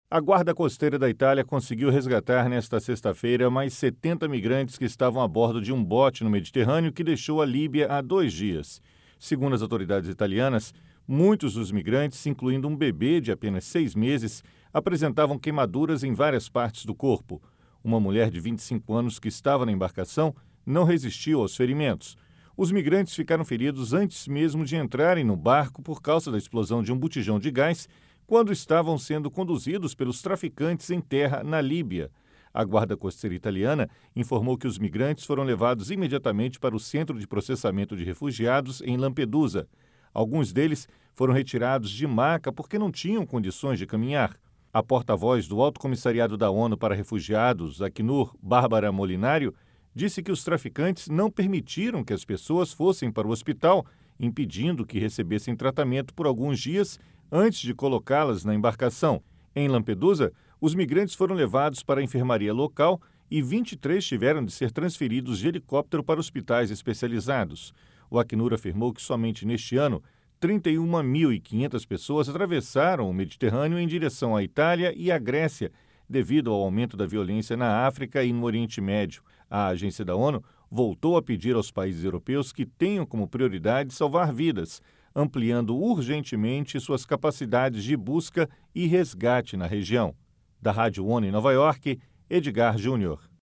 A Guarda Costeira da Itália conseguiu resgatar nesta sexta-feira mais 70 migrantes que estavam a bordo de um bote no Mediterrâneo que deixou a Líbia há 2 dias. Segundo as autoridades italianas, muitos dos migrantes, incluindo um bebê de apenas 6 meses, apresentavam queimaduras em várias partes do corpo. Uma mulher de 25 anos que estava na embarcação não resistiu aos ferimentos. Os migrantes ficaram feridos antes mesmo de entrarem no barco por causa da explosão de um botijão de gás quando estavam sendo conduzidos pelos traficantes em terra na Líbia. A Guarda Costeira italiana informou que os migrantes foram levados imediatamente para o Centro de Processamento de Refugiados em Lampedusa. Alguns deles foram retirados de maca porque não tinham condições de caminhar. A porta-voz do Alto Comissariado da ONU para Refugiados, Acnur Bárbara Molinari, disse que os traficantes não permitiram que as pessoas fossem para o hospital, impedindo que recebessem tratamento por alguns dias antes de colocá-las na embarcação. Em Lampedusa, os migrantes foram levados para a enfermaria local e 23 tiveram de ser transferidos de helicóptero para hospitais especializados. O Acnur afirmou que somente neste ano, 31.500 pessoas atravessaram o Mediterrâneo em direção à Itália e à Grécia, devido ao aumento da violência na África e no Oriente Médio. A agência da ONU voltou a pedir aos países europeus que tenham como prioridade salvar vidas, ampliando urgentemente suas capacidades de busca e resgate na região. Da Rádio ONU em Nova York, Edgar Júnior.